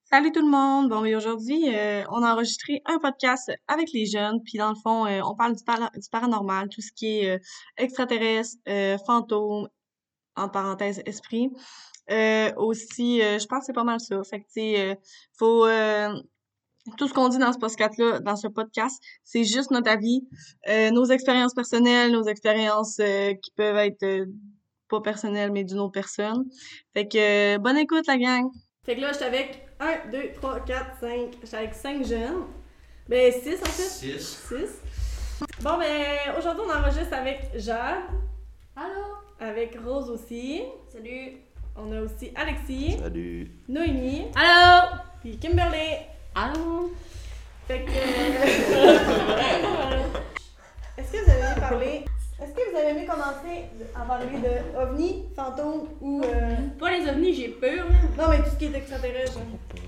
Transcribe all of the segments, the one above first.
Salut tout le monde! Bon, mais aujourd'hui, on a enregistré un podcast avec les jeunes, puis dans le fond, on parle du paranormal, tout ce qui est extraterrestre, fantôme, entre parenthèses, esprit. Aussi, je pense que c'est pas mal ça. Fait que, tu sais, faut... tout ce qu'on dit dans ce podcast, c'est juste notre avis, nos expériences personnelles, nos expériences qui peuvent être pas personnelles, mais d'une autre personne. Fait que, bonne écoute, la gang! Fait que là, j'étais avec 1, 2, 3, 4, 5. J'étais avec 5 jeunes. Ben, 6 en fait. 6. Bon, ben, aujourd'hui, on enregistre avec Jade. Allô? Avec Rose aussi. Salut! On a aussi Alexis. Salut. Noémie. Allô? Puis Kimberly. Allô? Fait que. Est-ce que vous avez aimé commencer à parler de ovnis, fantômes ou. Pas les ovnis, j'ai peur. Non, mais tout ce qui est extraterrestre.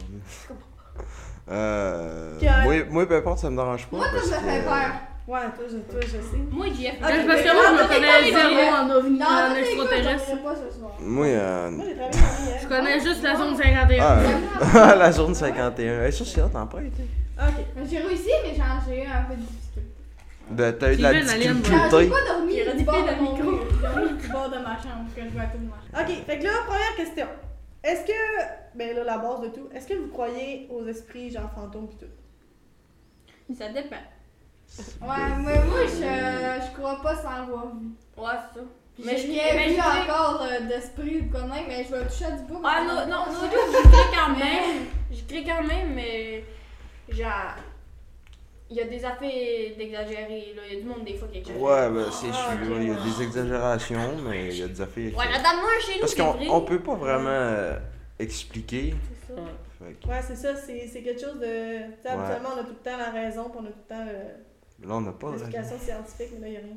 Moi, peu importe, ça me dérange pas. Moi, parce ça me fait que, peur. Ouais, toi, je sais. Moi, JF. Ok, Parce que mais moi, je me non, connais zéro en ovni, Non, en mais extraterrestre. pas ce soir. Moi, Moi, j'ai travaillé en Je connais juste la zone 51. Ah, la zone 51. Hey, ça, c'est là, t'en pas été. Ok. J'ai réussi, mais j'ai eu un peu de difficulté. Ben, t'as eu de la Steven, Alien, J'ai difficulté. pas dormi Il a du bord rediffé de le mon micro. mur. J'ai dormi du bord de ma chambre, que je vois tout le monde. Ok, fait que là, première question. Est-ce que, ben là, la base de tout, est-ce que vous croyez aux esprits, genre fantômes pis tout? Ça dépend. Ouais, mais moi, je crois pas sans avoir vu. Ouais, c'est ça. Mais j'ai rien vu encore d'esprit ou quoi de même, mais je vais toucher à du bout. Ah non, j'y crie quand même. J'y crie quand même, mais genre, il y a des affaires d'exagérer, là. Il y a du monde des fois qui exagère. Ouais, ben, c'est Ah, sûr. ok. Il y a des exagérations, mais il y a des affaires. Ouais, madame-moi, chez nous, Parce c'est vrai. qu'on peut pas vraiment expliquer. C'est ça. Fait que Ouais, c'est ça, c'est quelque chose de. Tu sais, habituellement, on a tout le temps la raison, pis on a tout le temps là, on n'a pas de raison. l'explication scientifique, mais là, y a rien.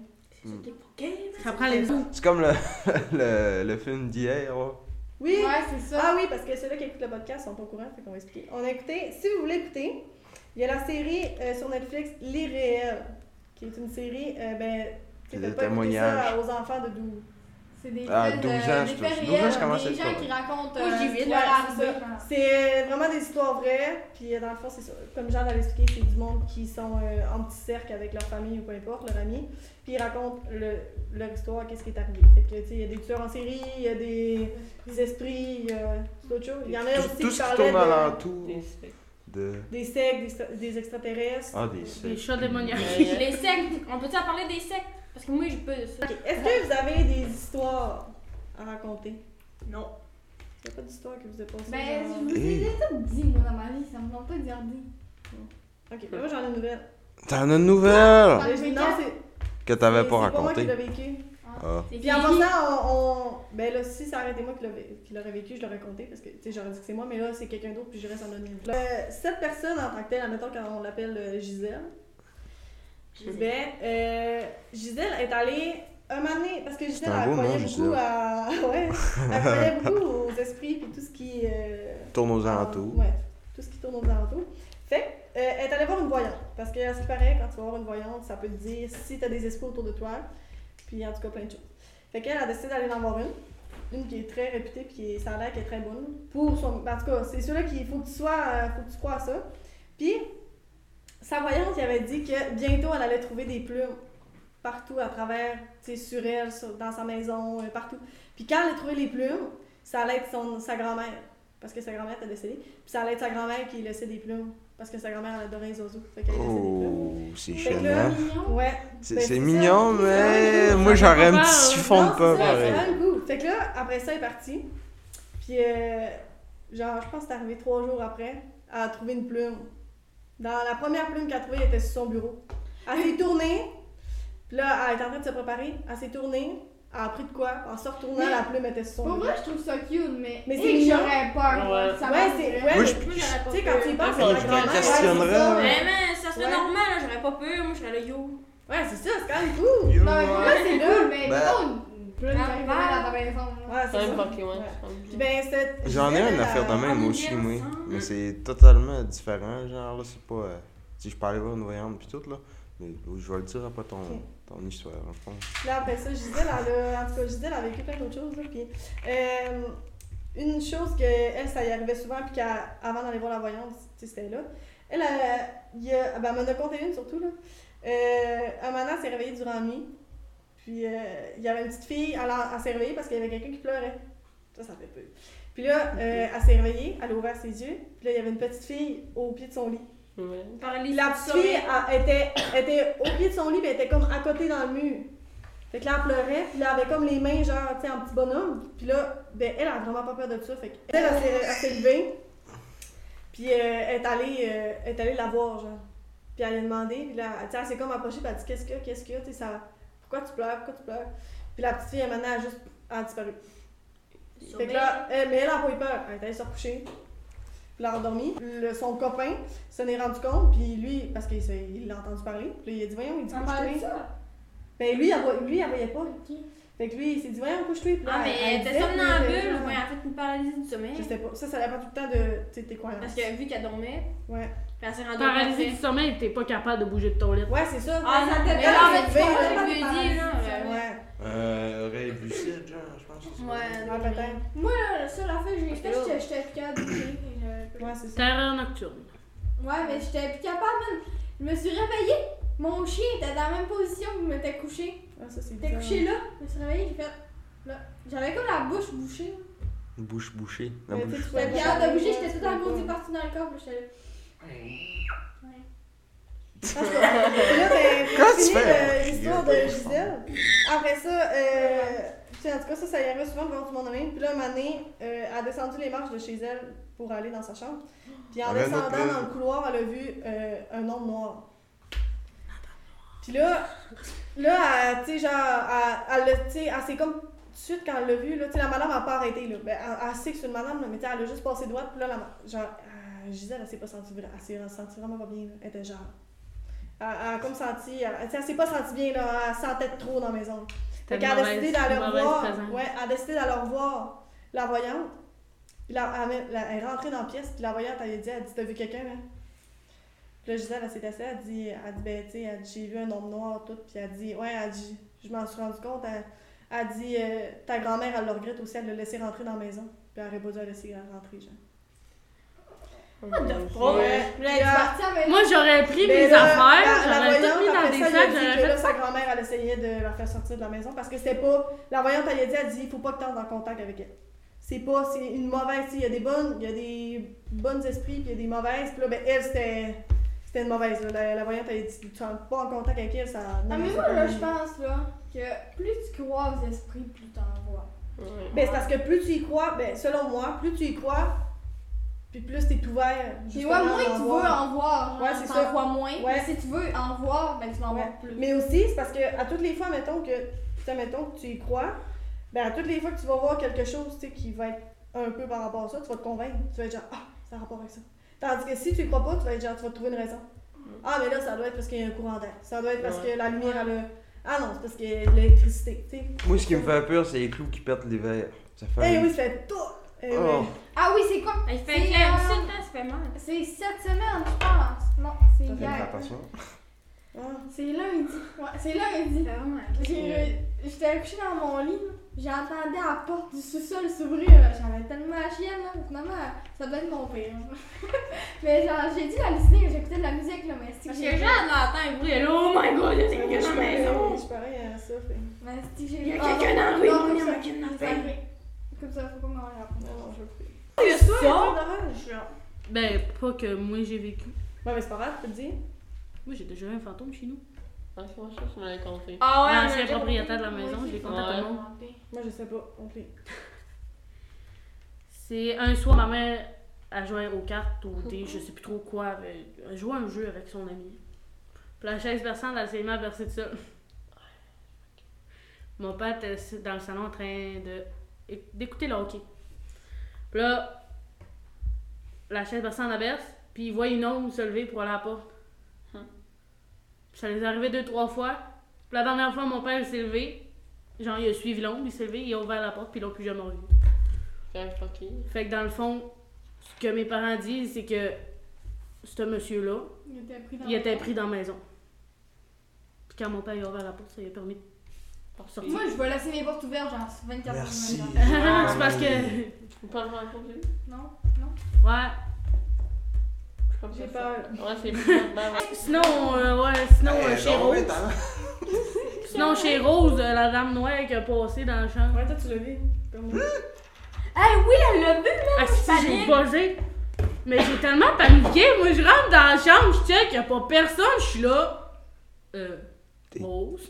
Ça prend les autres. C'est comme le film d'hier, ouais. Oui! Ouais, c'est ça. Ah oui, parce que ceux-là qui écoutent le podcast sont pas au courant, fait qu'on va expliquer. On a écouté, si vous voulez écouter, il y a la série sur Netflix L'Irréel, qui est une série, ben, tu Des sais, pas écouter témoignages. ça aux enfants de 12. C'est des Ah, faits 12 ans, des je faits trouve. 12 ans, réels, je commence à des être gens pas qui mal. racontent Moi, j'y vais, ce qui ouais, leur c'est arrivé. C'est vraiment des histoires vraies, puis dans le fond, c'est ça. Comme Jean l'avait expliqué, c'est du monde qui sont en petit cercle avec leur famille ou peu importe, leur ami, puis ils racontent leur histoire, qu'est-ce qui est arrivé. Fait que, tu sais, il y a des tueurs en série, il y a des esprits, c'est d'autres choses. Il y en a aussi Tout qui ce qui parlaient tourne alentour Des des sectes, des extraterrestres. Ah, des Des sectes. chats démoniaques. Les sectes. On peut-tu en parler des sectes? Parce que moi, j'ai pas de ça. Ok, est-ce que vous avez des histoires à raconter? Non. Il n'y a pas d'histoire que vous avez passée? Ben, genre- je vous ai déjà tout dit, moi, dans ma vie. Ça me tente pas de dire dit. Ok, ben moi j'en ai une nouvelle. T'en as une nouvelle Ah, Mais non, c'est que t'avais pas c'est moi qui racontée. l'ai vécu. Ah. C'est Puis en fini. passant, ben là, si ça aurait été moi qui l'aurait vécu, je l'aurais compté parce que, tu sais, j'aurais dit que c'est moi, mais là, c'est quelqu'un d'autre, puis je reste anonyme. Cette personne en tant que telle, admettons quand on l'appelle Gisèle, Gisèle est allée un moment donné, parce que Gisèle, un elle beau nom, croyait beaucoup Gisèle. à. Ouais, elle croyait beaucoup aux esprits, puis tout ce qui. Tourne aux alentours. Ouais, tout ce qui tourne aux alentours. Fait elle est allée voir une voyante. Parce que, à ce qui paraît, quand tu vas voir une voyante, ça peut te dire si tu as des esprits autour de toi. Puis, en tout cas, plein de choses. Fait qu'elle a décidé d'aller en voir une. Une qui est très réputée, puis ça a l'air qu'elle est très bonne. Pour son... En tout cas, c'est ceux-là qu'il faut que tu crois à ça. Puis, sa voyante, il avait dit que bientôt, elle allait trouver des plumes partout à travers, tu sais, sur elle, dans sa maison, partout. Puis quand elle a trouvé les plumes, ça allait être sa grand-mère. Parce que sa grand-mère était décédée. Puis ça allait être sa grand-mère qui laissait des plumes. Parce que sa grand-mère, elle adorait les oiseaux. Fait qu'elle laissait des plumes. Oh, c'est Fait que là, chiant. ouais. C'est Ben, mignon, ça. mais C'est moi ça. j'aurais un Ça petit fait chiffon de Non, pas c'est ça, c'est pareil. vraiment cool. Fait que là, après ça, elle est partie. Puis, genre, je pense que c'est arrivé 3 jours après, elle a trouvé une plume. Dans la première plume qu'elle a trouvée, elle était sur son bureau. Elle s'est tournée. Puis là, elle était en train de se préparer. Elle s'est tournée. Elle a pris de quoi. En se retournant, Mais- la plume était sur son Pour bureau. vrai, je trouve ça cute, mais Mais c'est mignon. j'aurais peur. Ouais. Ça Ouais, me c'est. dirait. Ouais, Moi, mais je- tu sais, quand tu y penses, Ouais, c'est je ta grand-mère. questionnerais, Ouais, c'est ça. Mais ça serait Ouais. normal, là, j'aurais pas peur. Moi, je serais là, yo. Ouais, c'est ça, c'est quand même cool. Yo, Non, mais pour vrai, c'est là. cool, mais Ben- mettons une plume qui arrive dans ta maison. là. Ouais, c'est ça. ouais. Puis ben, cette. J'en ai Gisèle, une affaire de elle- même mon aussi, Dieu, moi. ça. Mais c'est totalement différent. Genre, là, c'est pas. Si je parlais voir une voyante pis tout, là. Mais je vais le dire après ton histoire, en fond. Là, après ça, Gisèle, en tout cas, Gisèle a vécu plein d'autres choses, là, puis une chose que elle, ça y arrivait souvent, puis qu'avant d'aller voir la voyante, tu sais, c'était là. Elle, elle m'en a conté une surtout, là. Un moment, elle s'est réveillée durant la nuit. Puis il y avait une petite fille, elle s'est réveillée parce qu'il y avait quelqu'un qui pleurait. Ça fait peur. Puis là, elle s'est réveillée, elle a ouvert ses yeux. Puis là, il y avait une petite fille au pied de son lit. Ouais. La petite fille était au pied de son lit, puis elle était comme à côté dans le mur. Fait que là, elle pleurait, puis là, elle avait comme les mains, genre, tu sais, en petit bonhomme. Puis là, ben, elle a vraiment pas peur de ça. Fait qu'elle, elle s'est levée, puis elle est allée la voir, genre. Puis elle lui a demandé, puis là, elle s'est comme approchée, puis elle a dit qu'est-ce qu'il y a, tu sais, ça. Pourquoi tu pleures? Puis la petite fille, maintenant, elle a disparu. Fait que là, mais elle a pas eu peur. Elle est allée se recoucher. Puis elle a endormi. Son copain s'en est rendu compte, puis lui, parce qu'il l'a entendu parler, puis il a dit voyons, il dit couche-toi. Ben lui, elle voyait pas. Fait que lui, il s'est dit voyons, couche-toi. Ah, mais elle était somnambule ou elle a fait une paralysie du sommeil? Je sais pas. Ça dépend tout le temps de tes croyances. Parce que vu qu'elle dormait, ouais. Puis elle s'est rendue Paralysie du sommeil, t'es pas capable de bouger de ton lit. Ouais, c'est ça. Ah, ça mais là, en fait, je lui ai dit, là. Ouais. Oreille lucide, genre, je pense. Ouais, peut-être. Moi, la seule affaire que j'ai fait, j'étais plus capable de bouger. Ouais, c'est ça. Terreur nocturne. Ouais, mais j'étais plus capable, man. Je me suis réveillée. Mon chien était dans la même position que je m'étais couchée. Ah, ça, c'est J'étais couchée là. Je me suis réveillée, j'ai fait. Là. J'avais comme la bouche bouchée. Bouche bouchée. La Mais bouche. tu J'étais pouvais capable de bouger, pas. j'étais tout en maudit parti dans le corps. J'étais là. Et là, ben, Comment pour tu finir fais? l'histoire de Gisèle, après ça, tu sais, en tout cas, ça y arrivait souvent devant tout le monde de même. Puis là, un moment donné, elle a descendu les marches de chez elle pour aller dans sa chambre. Puis en Avec descendant notre dans le couloir, elle a vu un homme noir. Puis là, tu sais, genre, elle s'est comme tout de suite quand elle l'a vu, là, tu sais, la madame n'a pas arrêté, là. Ben, elle sait que c'est une madame, là, mais tu sais, elle a juste passé droite, puis là, genre, Gisèle, elle s'est pas sentie vraiment pas bien, là. Elle était genre. Elle a comme senti. Elle s'est pas sentie bien, là. Elle sentait trop dans la maison. Fait qu'elle a décidé d'aller revoir. Ouais, elle a décidé d'aller revoir la voyante. Puis là, elle est rentrée dans la pièce, puis la voyante, elle a dit t'as vu quelqu'un, hein? Puis là, Gisèle, elle s'est assise, elle dit, ben, tu sais, j'ai vu un homme noir, tout. Puis elle dit, ouais, elle dit, je m'en suis rendu compte. Elle dit, ta grand-mère, elle le regrette aussi, elle l'a laissé rentrer dans la maison. Puis elle aurait pas dû la laisser rentrer, genre. Moi, j'aurais pris mes affaires, j'aurais tout mis dans des sacs, j'aurais fait. Là, sa grand-mère, elle essayait de la faire sortir de la maison parce que c'était pas. La voyante, elle dit, il faut pas que tu entres en contact avec elle. C'est une mauvaise. Il y a des bonnes esprits, puis il y a des mauvaises. Puis là, ben, elle, c'était une mauvaise. Là. La voyante, elle dit, tu entres pas en contact avec elle, ça. Ah, mais moi, là, je pense, là, que plus tu crois aux esprits, plus t'en vois. Ben, c'est parce que plus tu y crois, ben, selon moi, plus tu y crois, puis plus t'es ouvert. Tu vois, moins tu veux en voir. Ouais, c'est ça. T'en vois moins. Ouais. Mais si tu veux en voir, ben tu vas en voir plus. Mais aussi, c'est parce que à toutes les fois, mettons que tu y crois, ben à toutes les fois que tu vas voir quelque chose, tu sais, qui va être un peu par rapport à ça, tu vas te convaincre. Tu vas être genre, ça a rapport avec ça. Tandis que si tu y crois pas, tu vas être genre, tu vas trouver une raison. Ah, mais là, ça doit être parce qu'il y a un courant d'air. Ça doit être parce que la lumière, elle a. Ah non, c'est parce qu'il y a l'électricité, tu sais. Moi, ce qui me fait peur, c'est les clous qui pètent les verres. Ça fait. Eh oui, ça fait tout! Eh Oh. oui. Ah oui, c'est quoi? Il fait C'est, clair, tout le temps, ça fait mal. C'est cette semaine, je pense. Non, c'est Ça fait hier. attention. Ah. C'est lundi. Ouais, c'est lundi. J'étais couchée dans mon lit, là. J'entendais la porte du sous-sol s'ouvrir, là. J'avais tellement la chienne, là. Finalement, ça doit être mon père. Mais genre, j'ai dû halluciner, j'écoutais de la musique, là. Mais c'est Parce que que les gens entendent un bruit, elle est oh my god, il y a quelqu'un dans la maison. Je suis pareil à ça, fait. Mais c'est que j'ai Il y a quelqu'un dans la rue, non, il y a comme quelqu'un dans ça. la rue. Comme ça, faut pas m'en rappeler. Non, je veux plus. Il y a ça? Ben, pas que moi j'ai vécu. Ouais, mais c'est pas grave, tu peux le dire. Moi, j'ai déjà eu un fantôme chez nous. Ah, c'est moi, ça, tu m'avais compté. Ah ouais, L'ancien propriétaire de la maison, je l'ai compté à tout le monde. Moi, je sais pas, on fait. C'est un soir, ma mère a joué aux cartes, au dé, je sais plus trop quoi. Elle jouait un jeu avec son ami. Puis la chaise versante, elle s'est mise à verser de ça. Mon père était dans le salon en train d'écouter le hockey. Puis là, la chaise versante la verse, puis il voit une ombre se lever pour aller à la porte. Puis ça les est arrivé 2-3 fois. Puis la dernière fois, mon père il s'est levé. Genre, il a suivi l'ombre, il s'est levé, il a ouvert la porte, puis ils l'ont plus jamais revu. Fait que dans le fond, ce que mes parents disent, c'est que ce monsieur-là, il était pris dans la maison. Puis quand mon père a ouvert la porte, ça lui a permis de Moi, je vais laisser mes portes ouvertes, genre 24 heures. Merci. C'est parce que. Vous parlez pas encore, j'ai Non? Ouais. comme J'ai ça. peur. Ouais, c'est vraiment. Sinon, chez Rose. Sinon, chez Rose, la dame noire qui a passé dans la chambre. Ouais, toi, tu l'as vu. Comme moi. Oui, elle l'a vu, là! Ah, si, j'ai buzzé. Mais j'ai tellement paniqué. Moi, je rentre dans la chambre, je check, y'a pas personne, je suis là. Rose.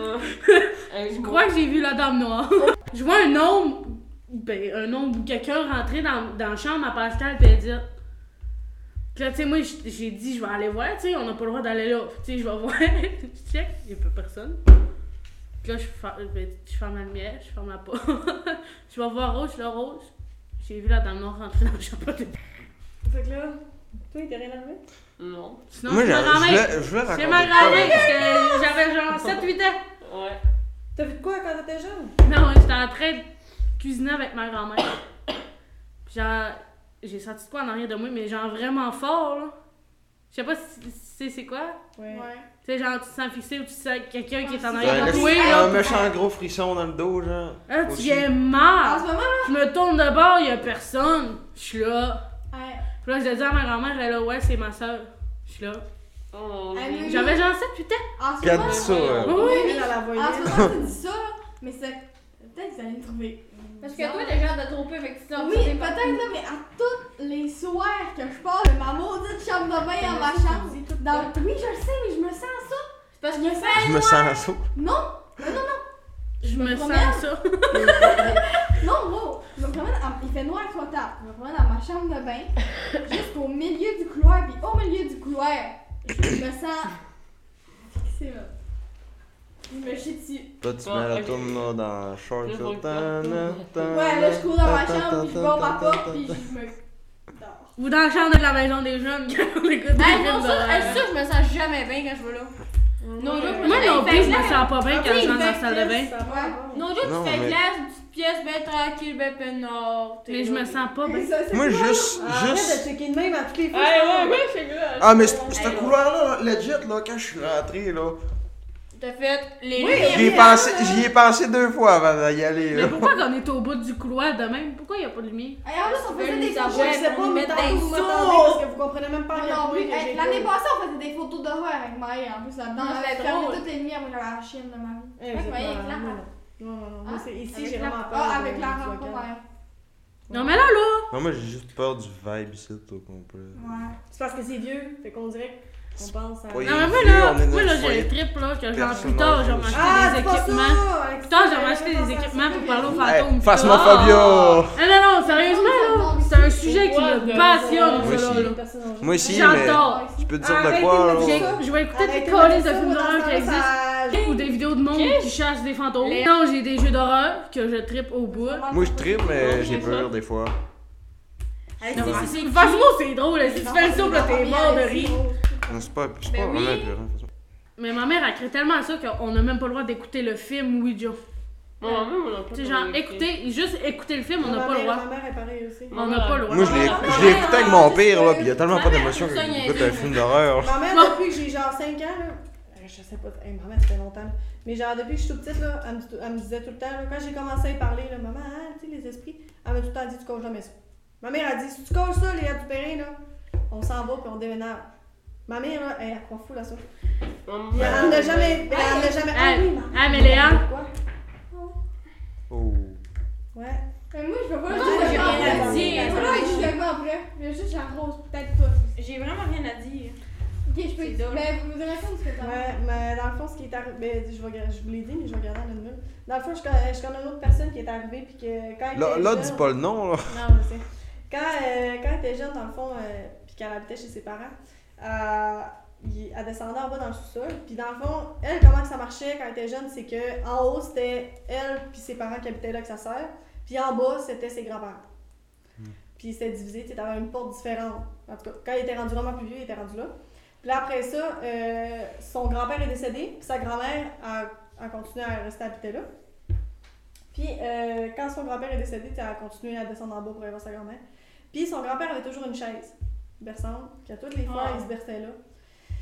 Je crois que j'ai vu la dame noire. Je vois un homme, ou quelqu'un rentrer dans la chambre à Pascal et elle dit. Puis là, tu sais, moi, j'ai dit, je vais aller voir, tu sais, on n'a pas le droit d'aller là. Tu sais, je vais voir, je check, il n'y a pas personne. Puis là, je ferme la lumière, je ferme la porte. Je vais voir Rose, là, Rose. J'ai vu la dame noire rentrer dans la chambre. Fait que là, toi, il t'a rien arrivé? Non. Sinon, Moi, c'est ma grand-mère. je voulais raconter C'est ma de quoi, grand-mère, mais- parce que j'avais genre 7-8 ans. Ouais. T'as vu de quoi quand t'étais jeune? Non, j'étais en train de cuisiner avec ma grand-mère. Puis genre, j'ai senti de quoi en arrière de moi, mais genre vraiment fort, là. Je sais pas si c'est quoi. Ouais. Tu sais, genre, tu te sens fixé ou tu sens quelqu'un qui est en Un, arrière de toi, là. méchant gros frisson dans le dos, genre. Là, tu aussi. viens En mal. ce moment, Je me tourne de bord, y'a personne. Je suis là. ouais. Puis là, je dis à ma grand-mère, elle est là, ouais, c'est ma soeur. Je suis là. Oh, Elle j'ai- me- J'avais genre 7-8 ans. En ce Puis elle moment, dit ça, Oui, Elle la voyait. en ce moment, tu dis ça, mais c'est. Peut-être que vous allez me trouver. Parce que toi, t'es genre de trop peu, fait que tu t'en Oui, peut-être là, mais à tous les soirs que je pars de ma maudite chambre de bain à ma chambre. Oui, je le sais, mais je me sens ça. C'est parce que Je me sens ça. Non, Je me sens promène. ça. non, wow. Je me promène, il fait noir sur table. Je me promène dans ma chambre de bain, jusqu'au milieu du couloir, puis au milieu du couloir, je me sens fixée, là. Je me chie dessus. Là, tu mets la tourne là, dans le short. Je là. vois Ouais, là, je cours dans ma chambre, puis je barre ma porte, puis je me dors. Ou dans la chambre de la maison des jeunes quand on écoute des Hey, films non, ça, d'horreur. elle, ça, je me sens jamais bien quand je vais là. Non, là, Moi non plus, je me sens pas bien quand je rentre dans la salle de bain. Non, là, Non, tu fais mais- glace, une petite pièce, ben tranquille, ben peinard. Mais je me sens pas bien. Moi, juste. Arrête de checker de même à toutes les fois. Ouais, c'est là. Ah, mais ce couloir-là, legit, là, quand je suis rentré, là, T'as fait les Oui, j'y ai pensé 2 fois avant d'y aller, Mais là. pourquoi qu'on est au bout du couloir de même? Pourquoi il y a pas de lumière? Hey, en plus, on faisait des Ça photos. va. Je sais pas, on mais met tantôt des vous m'attendez sons. parce que vous comprenez même pas à Moi quel non point plus. que Hey, j'ai l'année peur. passée, on faisait des photos d'horreur avec Maï. En plus, là-dedans, Non, on c'était avait fermé drôle. toutes les lumières. Moi, j'avais la chienne de ma vie. Eh, Avec vous êtes Maï, avec malade. Lara. Non, non, moi c'est ici, Avec j'ai la- vraiment peur. Ah, avec du Lara, vocal. pas Maï. Non, mais là, Non, moi, j'ai juste peur du vibe ici, au complet. Ouais. C'est parce que c'est vieux, fait qu'on dirait qu'on pense à. Oui. non, mais moi, Vieux, là, on est dans moi, le là, j'ai foyer un trip, là, que genre, plus personnage tard, je vais aussi. m'acheter Ah, des c'est pas équipements. ça! Plus tard, je vais m'acheter des équipements pour parler aux Hey, fantômes. Phasmophobia! Non, sérieusement, là, c'est un sujet qui me passionne, Moi ça, aussi. là. Moi aussi, mais. J'adore. Je peux te dire de Arrêtez quoi, de là. me dire Je vais écouter Arrêtez des de colis de faire ça, films moi, d'horreur dans qui ce temps-là, existent. Ou des vidéos de monde qui chassent des fantômes. Non, j'ai des jeux d'horreur que je trippe au bout. Moi, je tripe, mais j'ai peur des fois. Non, Phasmo, c'est drôle, là. Si tu fais le saut, là, t'es mort de rire. Non, c'est pas Ben vraiment oui. pire, hein, de toute façon. Mais ma mère a créé tellement à ça qu'on n'a même pas le droit d'écouter le film Ouija. Moi, on a pas Tu sais, genre, juste écouter le film, on n'a pas le droit. Ma mère est pareille aussi. On n'a pas le droit. Moi, je l'ai écouté avec mon pire, là, pis y a tellement pas d'émotion que j'écoute un film d'horreur. Ma mère, depuis que j'ai genre 5 ans, là, je sais pas, ma mère, ça fait longtemps, là. Mais genre, depuis que je suis toute petite, là, elle me disait tout le temps, là, quand j'ai commencé à y parler, là, maman, hein, tu sais, les esprits, elle m'a tout le temps dit, tu causes jamais ça. Ma mère a dit, si tu causes ça, les gars du Perrin, là, on s'en va puis on déménage. Ma mère, là, elle croit fou là ça. Elle n'a jamais. Elle n'a jamais. Ah oui, maman. Ah, mais Léa. Quoi? Oh. Ouais. Mais moi, je peux pas Non, juste j'ai le rien à faire. dire. Voilà, je suis d'accord après. Il y a juste Rose, peut-être toi. J'ai vraiment rien à dire. Ok, je peux C'est dire. drôle. Mais vous racontez ce que t'as. Ouais, mais dans le fond, ce qui est arrivé. Ben, je vous l'ai dit, mais je vais regarder en une minute. Dans le fond, je connais une autre personne qui est arrivée, puis que quand elle Là, était là, jeune- dis pas le nom, là. Non, je sais. Quand elle était jeune, dans le fond, puis qu'elle habitait chez ses parents, elle descendait en bas dans le sous-sol. Puis dans le fond, elle, comment que ça marchait quand elle était jeune, c'est que en haut, c'était elle puis ses parents qui habitaient là avec sa sœur. Puis en bas, c'était ses grands-parents. Puis c'était divisé, tu avais une porte différente. En tout cas, quand il était rendu vraiment plus vieux, il était rendu là. Puis là, après ça, son grand-père est décédé, puis sa grand-mère a continué à rester habiter là. Puis quand son grand-père est décédé, elle a continué à descendre en bas pour aller voir sa grand-mère. Puis son grand-père avait toujours une chaise berçante, puis à toutes les fois, il se berçait là.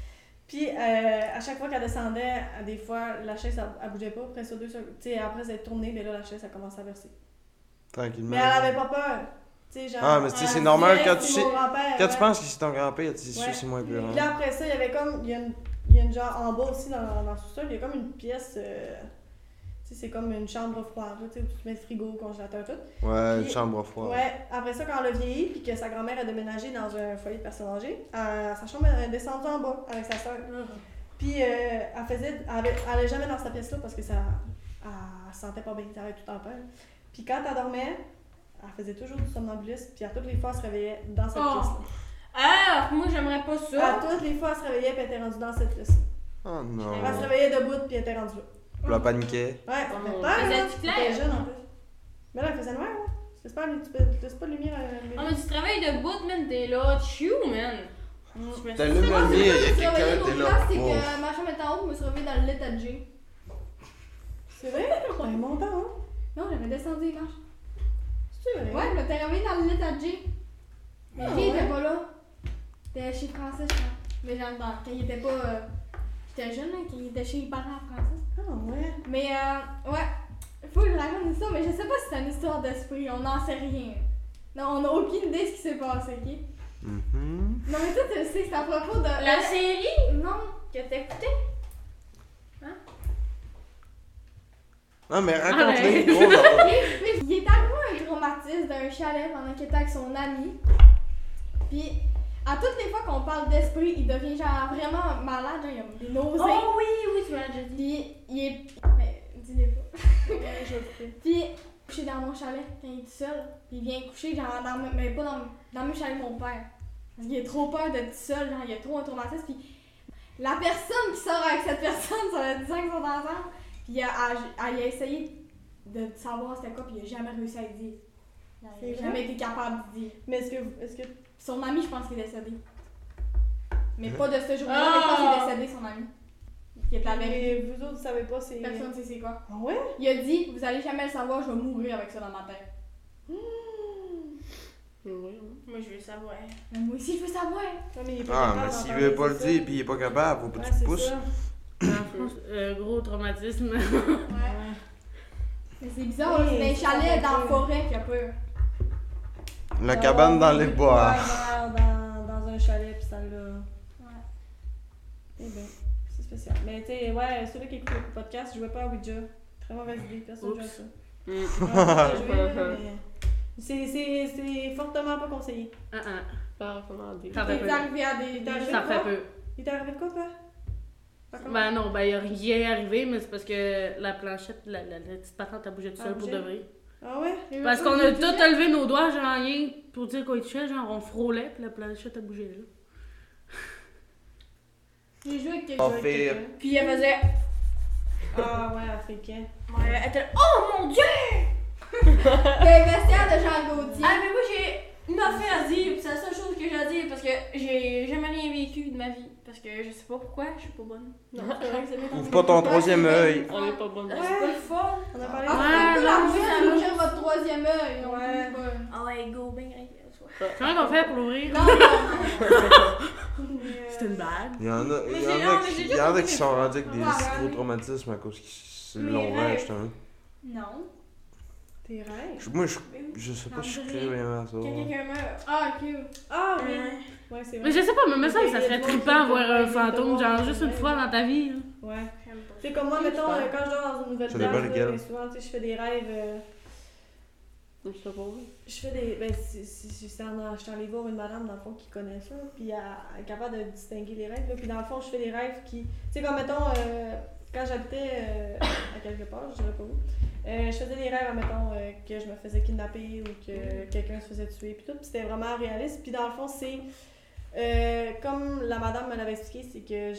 Puis à chaque fois qu'elle descendait, des fois, la chaise, elle bougeait pas. Après ça, après s'être tournée, mais là, la chaise, elle commence à verser. Tranquillement. Mais elle avait pas peur. Tu sais, genre. Ah, mais tu sais, c'est elle normal disait, quand tu c'est sais. mon grand-père, Quand tu ouais. penses que c'est ton grand-père, tu sais, Ouais. c'est moins plus Puis grand. là, après ça, il y avait comme. Il y a une genre en bas aussi dans le sous-sol, il y a comme une pièce. Tu sais, c'est comme une chambre froide, là, tu sais, où tu mets le frigo, congélateur, tout. Ouais, une Puis- chambre froide. Ouais, après ça, quand elle a vieilli, puis que sa grand-mère a déménagé dans un foyer de personnes âgées, sa chambre est descendue en bas avec sa soeur. Puis elle allait jamais dans cette pièce-là parce que ça. Elle se sentait pas bien, elle avait tout le temps peur. Puis quand elle dormait, elle faisait toujours du somnambulisme, puis à toutes les fois, elle se réveillait dans cette Oh. pièce-là. Ah, moi j'aimerais pas ça. À toutes les fois, elle se réveillait, puis elle était rendue dans cette pièce-là. Oh non. Elle se réveillait debout, puis elle était rendue là. Puis la paniquait. Ouais, ça Oh. fait peur, là. Faisait-tu clair? Elle était jeune en plus. Mais là, elle faisait noir, là. Tu laisses pas de lumière à Ah, mais tu travailles debout, man, t'es là, tchou, man. Je me T'as suis- le Moi, même c'est il y pas a que je me suis quelqu'un, réveillée t'es l'autre là. fois, c'est Wow. que ma chambre était en haut, je me suis réveillée dans le lit à Jay. C'est vrai? Ouais, montant, hein? Non, j'avais descendu les marches. C'est vrai? Ouais, je m'étais réveillée dans le lit à Jay. Mais Ah, Jay était ouais? pas là. C'était chez Francis, je crois. Mais genre, quand il était pas. J'étais jeune, là, quand il était chez les parents à Francis. Ah, ouais. Mais ouais, faut que je raconte une histoire, mais je sais pas si c'est une histoire d'esprit, on n'en sait rien. Non, on n'a aucune idée de ce qui s'est passé, ok? Mhm. Non, mais toi, tu le sais, c'est à propos de. La série Non, que t'as écoutée? Non, mais raconte-les, Arrête. gros, d'abord. mais il est arrivé un traumatisme d'un chalet pendant qu'il était avec son ami. Puis, à toutes les fois qu'on parle d'esprit, il devient genre vraiment malade, genre, il a des nausées. Oh oui, oui, tu m'as déjà dit. Puis, il est. Mais, dis-le pas. Ouais, je le fais. Puis, couché dans mon chalet quand il est tout seul. Puis, il vient coucher, genre, mais pas dans le chalet de mon père. Parce qu'il a trop peur d'être tout seul, genre, il a trop un traumatisme. Puis, la personne qui sort avec cette personne, ça fait 10 ans qu'ils sont ensemble. Puis, il a essayé de savoir c'était quoi, puis il a jamais réussi à le dire. Il C'est a vrai? jamais été capable de dire. Mais est-ce que. Son ami, je pense qu'il est décédé. Mais pas de ce jour-là, Ah! mais je pense qu'il est décédé, son ami. Qui est avec lui. Mais vous autres, vous savez pas, c'est. Personne ne sait c'est quoi. Ah ouais? Il a dit, vous allez jamais le savoir, je vais mourir avec ça dans ma tête. Oui. Moi, je veux savoir. Mais moi aussi, je veux savoir. Non, mais il est pas Ah, capable mais d'en s'il parler, veut pas le c'est dire ça. pis il est pas capable, faut pas que Ouais, tu c'est pousses. ça. Gros traumatisme. Ouais. Mais c'est bizarre, Oui, c'est des c'est chalets ça, dans la ouais. forêt qu'il a peur. La cabane dans les bois. Dans un chalet, pis ça l'a. Ouais. Eh ben, c'est spécial. Mais tu sais, ouais, ceux-là qui écoutent le podcast, je jouais pas à Ouija. Très mauvaise idée, personne joue à ça. Mm. Ouais, pas jouer, là, mais c'est fortement pas conseillé. Pas recommandé. Ça fait T'es peu. arrivé à des Ça fait peu. Il t'est arrivé de quoi, toi? Ben non, ben y a rien arrivé, mais c'est parce que la planchette, la petite patente a bougé toute seule pour de vrai. Ah ouais? Parce qu'on a tout levé nos doigts, genre rien pour dire qu'on touchait, genre on frôlait, puis la planchette a bougé là. J'ai joué avec Pas quelqu'un. fait. Puis elle faisait. Ah ouais, africain. Ouais, elle était là, oh mon dieu! Il y a un vestiaire de Jean Gauthier. Ah, mais moi, j'ai une affaire à dire, pis c'est la seule chose que j'ai à dire, parce que j'ai jamais rien vécu de ma vie. Parce que je sais pas pourquoi, je suis pas bonne. Non, c'est vrai que c'est bien. Ouvre pas ton troisième œil. On est pas bon. C'est pas le fun. On a parlé Ah, de c'est Ouais, pas la non, peine ça d'ouvrir votre troisième œil. non, Ouais. c'est pas- Ah ouais, go, ben, rien. Comment qu'on fait pour l'ouvrir? Non, non. C'est une blague. Il y en a, Mais il y c'est en long, a mais qui, j'ai il y déjà en a compris qui des sont fois. rendus avec des Ouais, gros ouais. traumatismes à cause qu'ils Mais l'ont rêve. justement. Non. Tes rêves? Moi, je sais pas si je crée vraiment à ça. Quand quelqu'un meurt. Ah, ok. Ah oui! Ouais, c'est vrai. Mais je sais pas, mais me semble que ça Il y a serait du monde trippant qui voir peut un pas fantôme, aimer genre de juste voir une un fois dans ta vie. Là. Ouais. J'aime pas. C'est comme moi, mettons, quand je dors dans une nouvelle Ça dépend place, là, lequel. ben, souvent, tu sais, je fais des rêves. Je sais pas. Je fais des. Ben, je suis allée voir une madame, dans le fond, qui connaît ça, puis elle est capable de distinguer les rêves, là. Puis dans le fond, je fais des rêves qui. Tu sais, comme mettons, quand j'habitais à quelque part, je dirais pas où, je faisais des rêves, mettons, que je me faisais kidnapper ou que quelqu'un se faisait tuer, puis tout, puis c'était vraiment réaliste. Puis dans le fond, c'est. Comme la madame me l'avait expliqué, c'est que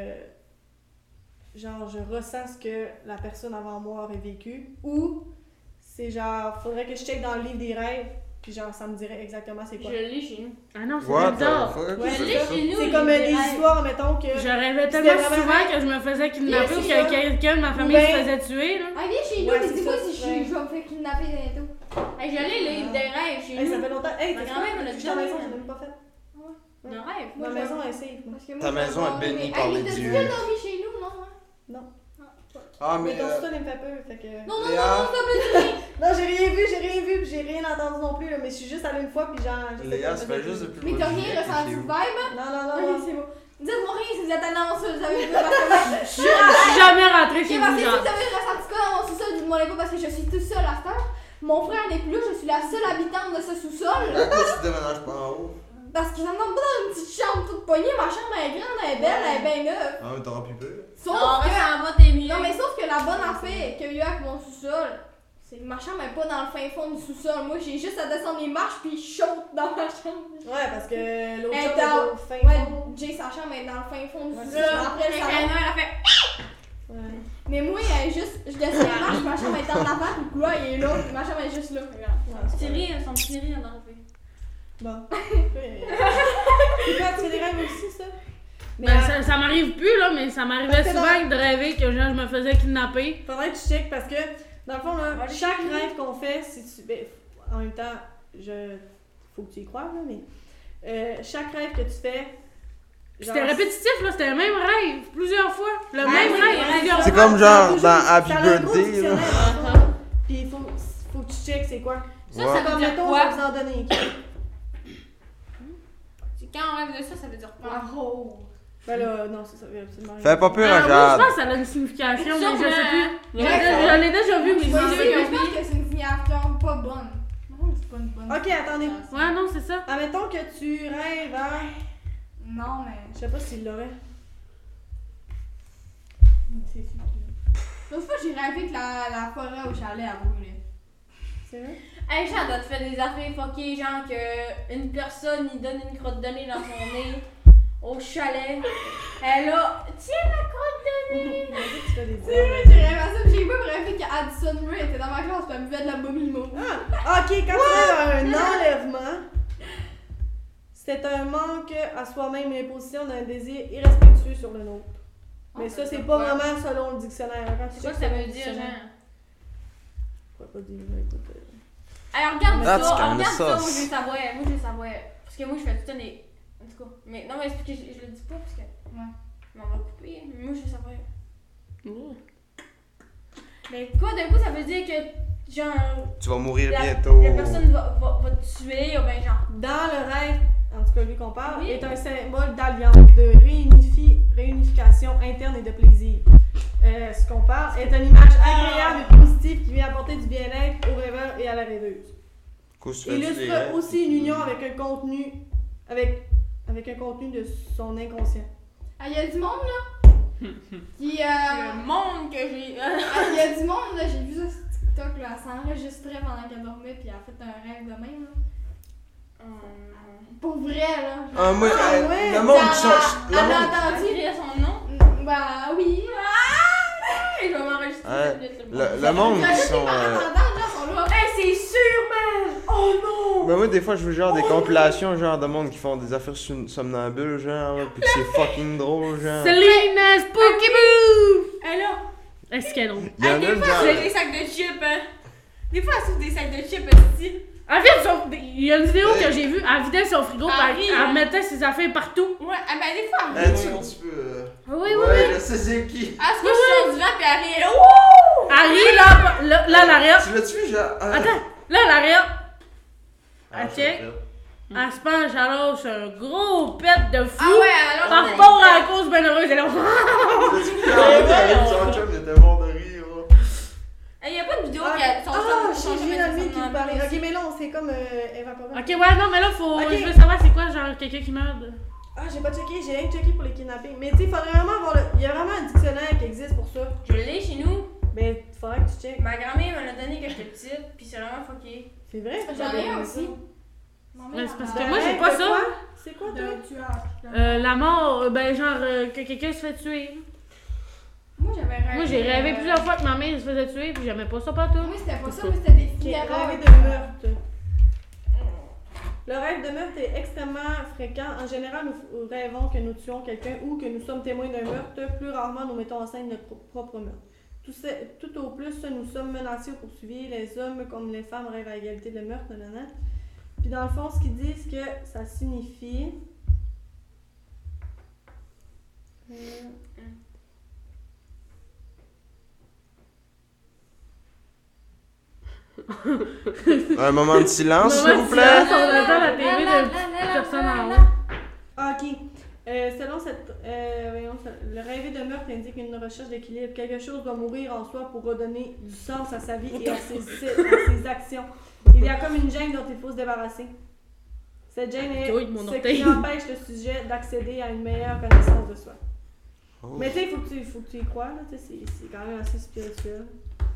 je ressens ce que la personne avant moi aurait vécu, ou c'est genre, faudrait que je check dans le livre des rêves, puis genre, ça me dirait exactement c'est quoi. Je l'ai chez nous. Ah non, c'est What the bizarre. fuck? Ouais, Je c'est l'ai ça. chez nous. C'est le comme livre des des rêves. histoires, mettons que. Je rêvais C'était tellement vraiment souvent vrai. que je me faisais kidnapper Yeah, ou c'est ça. que quelqu'un de ma famille Ben- se faisait tuer. Là. Ah, viens chez nous, Ouais, mais c'est dis-moi ça, si ouais. je vais me faire kidnapper bientôt. Hey, je l'ai, le livre des rêves chez Hey, ça nous. fait longtemps. Hey, Ma t'as grand-mère me l'a je dit t'en jamais, maison, hein. j'ai même pas fait. Un rêve. Ma maison est safe, moi. Parce que moi, Ta je maison vais est dormir, bénie mais- par Hey, les mais dieux. t'as déjà dormi chez nous, non? Non. Ah, Mais mais. ton sous-sol, il me fait peur, fait que... Non, non, Léa. non, s'il te plaît, Non, j'ai rien vu, puis j'ai rien entendu non plus, là, mais je suis juste allée une fois, puis genre... Léa, ça fait juste depuis mais le t'as mois de rien juillet ressenti qu'il de est vibe? Non, non, non, Ok, non. c'est bon. Dites-moi rien si vous êtes allé dans mon sous-sol, vous avez pas parce que... Je suis jamais rentrée Ok, chez parce vous, que si genre. vous avez ressenti quoi dans mon sous-sol, dites-moi pas parce que je suis toute seule à cette heure. Mon frère n'est plus là, je suis la seule habitante de ce sous-sol. Pourquoi tu déménages pas en haut? Parce que ça me tombe pas dans une petite chambre toute poignée, ma chambre elle est grande, elle est belle, elle est bien neuve. Ah, mais t'auras plus peur. Sauf Non, que... reste en bas, t'es mieux. Non mais sauf que la bonne affaire qu'il y a eu avec mon sous-sol, c'est que ma chambre est pas dans le fin fond du sous-sol. Moi j'ai juste à descendre les marches puis je saute dans ma chambre. Ouais, parce que l'autre Elle job est est dans- au fin Ouais, fond. Jay sa chambre est dans le fin fond du Ouais, sous-sol. c'est ça. Après le Elle salon. a fait. Ouais. Mais moi elle est juste, je descends les marches, ma chambre est en avant puis le couloir il est là, puis ma chambre est juste là. Petit rire, son petit rire dans le fait. Bon. C'est quoi, tu fais des rêves aussi, ça? Mais Ben, ça m'arrive plus, là, mais ça m'arrivait Parce que souvent de rêver que genre, je me faisais kidnapper. faudrait que tu checkes parce que, dans le fond, là, Va le chaque checker. rêve qu'on fait, si tu. Ben, en même temps, faut que tu y crois, là, mais. Chaque rêve que tu fais. C'était répétitif, là, c'était le même rêve, plusieurs fois. Le même oui, rêve, ouais, plusieurs C'est fois. comme genre toujours- dans Happy ça a un gros Birthday, là. dictionnaire, dans le fond. Puis faut que tu checkes c'est quoi. Ça, Ouais. ça veut Comme, dire mettons, quoi? je vais vous en donner. Quand on rêve de ça, ça veut dire quoi? Oh. Ben là, non, ça veut absolument rien. Fais pas peur Ah, à oui, je Jade. pense que ça a une signification, mais je sais plus. Je l'ai déjà vu, mais je Oui, m'en je souviens pense plus. que c'est une signification pas bonne. Non, c'est pas une bonne. Ok, attendez. Ouais, non, c'est ça. Admettons que tu rêves à. Non, mais. Je sais pas s'il l'aurait. L'autre fois, j'ai rêvé que la forêt au chalet a brûlé. C'est vrai? Hey, Chad, t'as fait des affaires fuckées, genre que une personne il donne une crotte de nez dans son nez au chalet. Elle a. Tiens la crotte de nez! Tu fais des C'est vrai, j'ai rêvé à ça, puis j'ai même rêvé qu'Addison Ray était dans ma classe, puis elle buvait de la Bobimo. Ah, ok, quand tu rêves à un enlèvement, c'est un manque à soi-même, une imposition d'un désir irrespectueux sur le nôtre. Mais ça, c'est pas vraiment selon le dictionnaire. Quand tu C'est quoi que checkes ça selon veut le dire, dictionnaire. genre? Pourquoi pas dire, écoute. Hey, regarde Ah, ça, tu connais regarde ça. ça, moi je veux savoir, Parce que moi je fais tout le temps des. En tout cas, mais non, mais c'est parce que je le dis pas, parce que. Ouais. Mais on va couper, mais moi je veux savoir. Mmh. Mais quoi, d'un coup, ça veut dire que, genre. Tu vas mourir La bientôt. personne va te tuer, ou ben genre. Dans le rêve, en tout cas lui qu'on parle, Oui. est un symbole d'alliance, de réunification interne et de plaisir. Ce qu'on parle est une image agréable et positive qui vient apporter du bien-être au rêveur et à la rêveuse. Qu'est-ce que tu fais, tu des Illustre rêves? aussi une union avec un contenu avec un contenu de son inconscient. Ah, il y a du monde, là. Qui, Le monde que j'ai. il y a du monde, là, j'ai vu ça sur TikTok, là, elle s'enregistrait pendant qu'elle dormait, puis elle a fait un rêve de même, là. Pour vrai, là. Ah, moi, Ah, hey, ouais. le monde qui Elle change. elle a Le monde. entendu. Écrire son nom. Bah oui. Je vais m'enregistrer. Ouais, le monde qui sont. Hey, c'est sûr, man! Oh non! Ben moi des fois je veux genre des compilations genre de monde qui font des affaires somnambules genre là, pis que c'est fucking drôle genre. Selena Spooky Boo! Hey là! Est-ce qu'elle est drôle? Il y en a Hey, une des fois, genre. elle souffle des sacs de chips, hein! Des fois, elle souffle des sacs de chips aussi. En fait, il y a une vidéo que j'ai vue, elle vidait son frigo, Ah, puis oui, elle hein. mettait ses affaires partout. Ouais, ah ben des fois, Hey, elle tu rit. un petit peu. Oui, oui, Ouais, je sais c'est qui. Elle se couche sur le divan, puis elle rit. Wouh! Elle rit là à l'arrière. Tu l'as-tu vu genre. Attends, là à l'arrière. Ah, Ok. je sais Elle se penche alors sur un gros pet de fou. Ah ouais, alors Par rapport à la cause ben heureuse, elle est là. pas. T'as-tu vu genre son chum il était mort de rire là. Hey, y'a pas de vidéo Ah, qui a son j'ai vu la nuit qui me parlait. Ok, mais non, c'est comme évaporé. Ok, ouais, non, mais là, faut. Ok. Je veux savoir c'est quoi, genre, quelqu'un qui meurt. Ah, j'ai pas checké, j'ai rien checké pour les kidnappings. Mais tu sais, faudrait vraiment avoir le. Il y a vraiment un dictionnaire qui existe pour ça. Je l'ai chez nous. Mais faudrait que tu checkes. Ma grand-mère me l'a donné quand j'étais petite, pis c'est vraiment fucké. C'est vrai? J'en ai un aussi. Mais c'est parce De que moi, j'ai rêve pas de ça. quoi? C'est quoi, toi? De tuage. La mort, ben, genre, que quelqu'un se fait tuer. Moi, j'avais rêvé. Moi, j'ai rêvé plusieurs fois que ma mère se faisait tuer, puis j'aimais pas ça pas tout. Moi, c'était pas ça, mais c'était des Qui est erreurs. rêvé de meurtre. Le rêve de meurtre est extrêmement fréquent. En général, nous rêvons que nous tuons quelqu'un ou que nous sommes témoins d'un meurtre. Plus rarement, nous mettons en scène notre propre meurtre. Tout au plus, nous sommes menacés ou poursuivis. Les hommes comme les femmes rêvent à égalité de meurtre. Nanana. Puis dans le fond, ce qu'ils disent que ça signifie... Un moment de silence, s'il vous plaît. On attend la TV de personne en haut. Ah, ok. Selon le rêve de meurtre indique une recherche d'équilibre. Quelque chose doit mourir en soi pour redonner du sens à sa vie et à ses actions. Il y a comme une gêne dont il faut se débarrasser. Cette gêne est ce qui empêche le sujet d'accéder à une meilleure connaissance de soi. Oh. Mais tu sais, il faut que tu y crois, là. C'est quand même assez spirituel.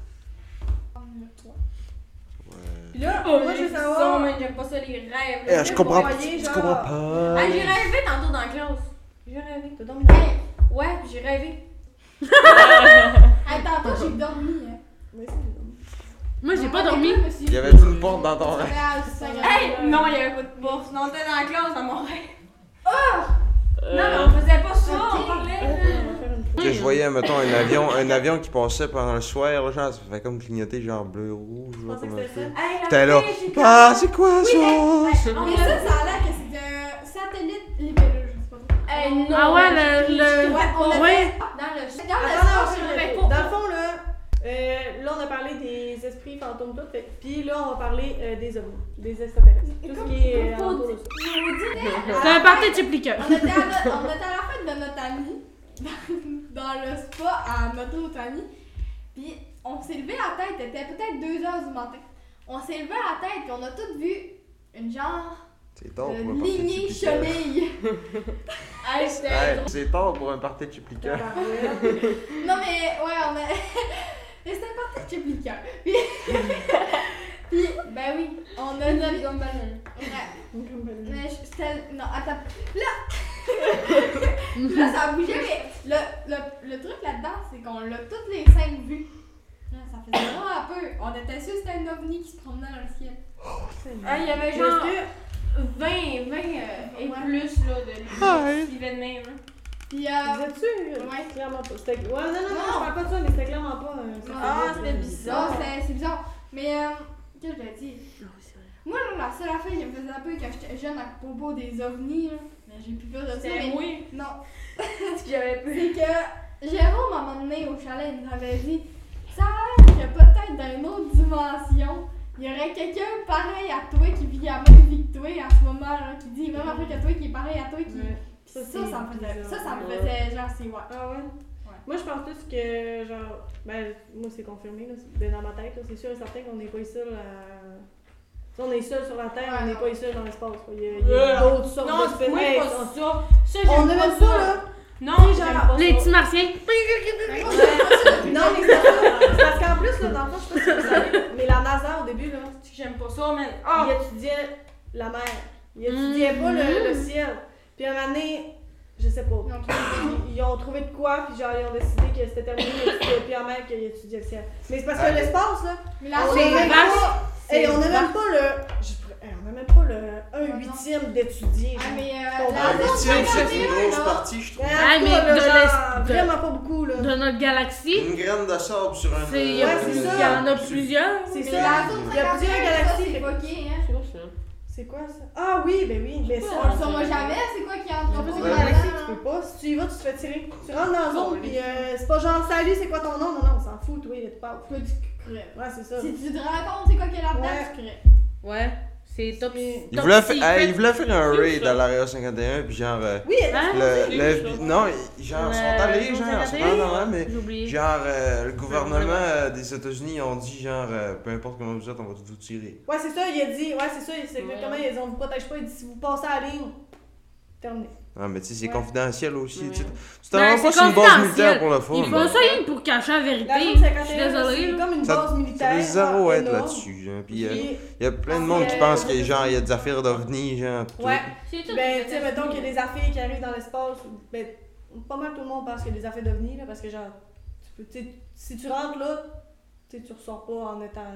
Puis là, moi je veux savoir. J'aime pas ça, les rêves. Eh, je comprends pas. voyez, Tu genre- comprends pas. Ah, j'ai rêvé tantôt dans la classe. J'ai rêvé. T'as dormi dans Hey, ouais, j'ai rêvé. Hey, tantôt, j'ai dormi. Hein. Oui, c'est j'ai dormi. Moi, j'ai pas dormi. Il y avait une porte dans ton rêve. Hey, non, il y avait pas de bourse. Non, t'es dans la classe dans mon rêve. Non, mais on faisait pas ça, on parlait. On va faire une pause. Que je voyais, mettons, un avion qui passait pendant le soir, là, genre, ça fait comme clignoter, genre bleu, rouge, Je là, pensais que comme un c'était feu. ça. Hey, T'es là. j'ai Ah, c'est quoi ça? Mais ça a l'air que c'est un satellite libellule, je sais pas. Hey, non. Ah ouais, le... Ouais, on a Ouais. Dans le Attends, je non, rêvais dans pas. le fond, là, on a parlé des esprits fantômes, tout. Puis là, on va parler des ovnis, des extraterrestres. Tout ce qui est autour de ça. C'est un party type liqueur. On était à la fête de notre ami, dans le spa à Moto-Otani. Puis on s'est levé la tête, il était peut-être 2h du matin. On s'est levé la tête et on a tous vu une genre C'est tard de pour un party de lignée chipliqueur. chenille. Hey, c'était Hey, drôle. c'est tard pour un party de chipliqueur. Non mais ouais, on a... Mais c'était un parti de chipliqueur. Puis, ben oui, on a Une dit... comme ballon. Ouais. Mais c'était... Non, attends. Là, ça a bougé, mais le truc là-dedans, c'est qu'on l'a toutes les 5 vues. Là, ça faisait vraiment un peu. On était sûrs que c'était un ovni qui se promenait dans le ciel. Ah, il y avait genre 20 et Ouais. plus là, de suivaient de même. Hein. Puis, Disais-tu? Ouais. Clairement pas. C'était... Ouais, non, je parle pas de ça, mais c'était clairement pas. Ah, c'était bizarre. c'est bizarre. Mais, qu'est-ce que je l'ai dit? Moi, là, la seule affaire qui me faisait un peu quand j'étais jeune à propos des ovnis, là, mais j'ai plus peur de ça. C'était mais- oui. Non. Ce que j'avais peur. C'est que Jérôme, à un moment donné, au chalet, il nous avait dit ça a l'air que peut-être dans une autre dimension, il y aurait quelqu'un pareil à toi qui vit la même vie que toi en ce moment, là, qui dit même après que toi, qui est pareil à toi, qui. Ouais. Ça, c'est ça me faisait. bizarre. Ça me faisait genre, c'est ouais. Ah ouais? Moi, je pense plus que, genre, ben, moi, c'est confirmé, là, c'est dans ma tête, là, c'est sûr et certain qu'on n'est pas ici, là. Si on est seul sur la Terre, Ouais, on n'est non. pas ici dans l'espace. quoi. Il y a d'autres sortes Non, d'espèces. moi, Hey, pas on- ça. Ça, On j'aime ne pas même pas, ça. là. Non, Tu sais, j'aime genre, pas Les ça. petits martiens. Non, mais c'est ça. C'est parce qu'en plus, là, dans le fond, je sais pas si vous savez, mais la NASA, au début, là, J'aime pas ça, man. il étudiait la mer. Il étudiait pas le ciel. Puis à un moment donné, je sais pas. Ils ont trouvé de quoi, puis genre, ils ont décidé que c'était terminé, il étudiait plus en mer qu'il étudiait le ciel. Mais c'est parce que l'espace, là, Mais la on seule est même affaire- pas. Hey, on n'a même pas on a même pas le 1/8 d'étudier. Ah, mais Ton la Un Ah, zone huitième, c'est 51, une grosse là. partie, je trouve. Ah, mais là, de genre, l'est- vraiment pas beaucoup, là. De notre galaxie, Une graine de sable sur un. c'est- il y Ouais, a- c'est il ça. y en a plusieurs. C'est Mais ça. la zone Il y a 51, plusieurs ça, galaxies. c'est fait- fucké, hein. C'est quoi ça? C'est quoi ça? Ah oui, ben oui, mais ça. On le saura jamais, c'est quoi qui entre En plus, pas c'est Ouais. une galaxie, tu peux pas. Si tu y vas, tu te fais tirer. Tu rentres dans la zone, pis c'est pas genre salut, c'est quoi ton nom? Non, non, on s'en fout, toi, tu parles. Pourquoi tu crèves? Ouais, c'est ça. Si tu te rends compte c'est quoi qu'il y a là-dedans, Ouais. tu crèves. Ouais, c'est top. Mais- Il voulait, secret. il voulait faire un C'est raid ça. à l'Area 51, puis genre. Oui, Hein? Non, genre, ils sont allés, genre, c'est pas normal, mais. J'ai oublié. Genre, le gouvernement des États-Unis ont dit, genre, peu importe comment vous êtes, on va tout vous tirer. ouais, c'est ça, il a dit. Ouais, c'est ça, c'est exactement. Il a dit on vous protège pas. Il dit si vous passez à la ligne, terminé. Ah, mais tu sais, c'est Ouais. confidentiel aussi. Ouais. Tu sais, tu Ben, t'en vas c'est pas sur une base confidentiel. militaire pour le fun. Ils font là. ça rien que pour cacher la vérité. La zone Je suis 51, désolée. c'est là. comme une Ça- base militaire. Ça fait zéro être énorme. là-dessus, genre. Puis Puis, il y a plein de monde qui pense que, genre, il y a des affaires d'ovnis, genre. pis tout. ouais. C'est tout. Ben, tu sais, mettons qu'il y a des affaires qui arrivent dans l'espace, ben, pas mal tout le monde pense qu'il y a des affaires d'ovnis, là, parce que, genre, tu peux, tu sais, si tu rentres là, tu sais, tu ressors pas en étant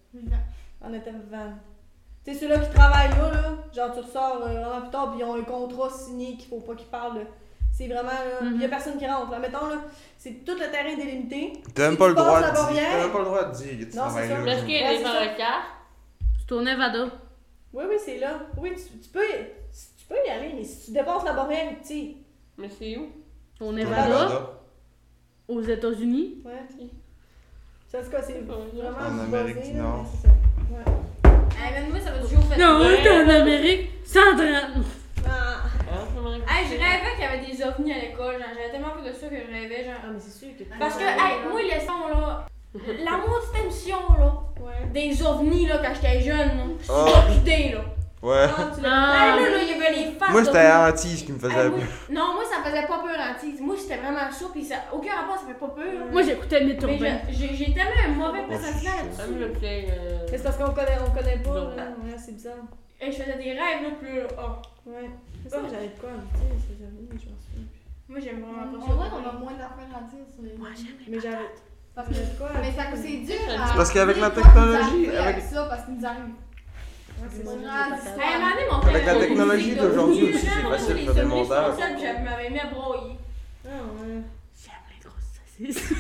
vivant. Tu sais, ceux-là qui travaillent là, genre, tu ressors vraiment plus tard, puis ils ont un contrat signé qu'il faut pas qu'ils parlent, là. C'est vraiment, là, il y a personne qui rentre, là. Mettons, là, c'est tout le terrain délimité. T'as même Si pas tu le droit passes de la dire. barrière- T'as même pas le droit de dire que tu Non, travailles c'est ça. là. Est-ce qu'il y Ouais, a des c'est ça. barrières? C'est au Nevada. Oui, c'est là. Oui, tu peux y aller, mais si tu dépasses la barrière, tu sais. Mais c'est où? Au Au Nevada, Nevada. aux États-Unis. Ouais. En tout cas, c'est vraiment En Amérique basé, du là, Nord. mais c'est ça. Ouais. Hey, moi, ça va toujours faire. Non, Ouais. t'es en Amérique, 130. Ah, Hey, je rêvais qu'il y avait des ovnis à l'école. Genre, j'avais tellement peur de ça que je rêvais. Genre. mais c'est sûr que Parce que, hey, moi, les sons, là. La maudite émission, là. Ouais. Des ovnis, là, quand j'étais jeune, là. Je suis Ah. occupée, là. Ouais. Ah, tu l'as Ah. Hey, là, il y avait les faces. Moi, c'était d'ovnis. Antise qui me faisait Hey, peur. non, moi, ça me faisait pas peur, Antise. Moi, c'était vraiment ça. Pis ça, aucun rapport, ça fait pas peur. Moi, j'écoutais mes Mais tourbins. j'ai tellement un mauvais Oh, pressentiment c'est là-dessus. J'aime le play. Mais c'est parce qu'on connaît pas, Non. là. Ouais, c'est bizarre. Et je faisais des rêves, là, plus. Oh. Ouais. C'est ça que j'avais de quoi, tu sais, c'est jamais, je m'en souviens plus. Moi, j'aime vraiment On pas ça. dirait qu'on a moins d'affaires à dire sur les. Mais j'avais. Parce que. de quoi? Mais ça, c'est dur. C'est parce qu'avec la Quoi technologie, nous arrive avec- ça, parce qu'il nous arrive. Ouais, c'est Bon, bon. Hey, à un moment donné, mon frère. Avec la technologie d'aujourd'hui aussi, c'est Genre, facile de les faire des ovnis, montages. c'est ça, puis je m'avais mis à broyer. Ah, ouais. J'aime les grosses saucisses.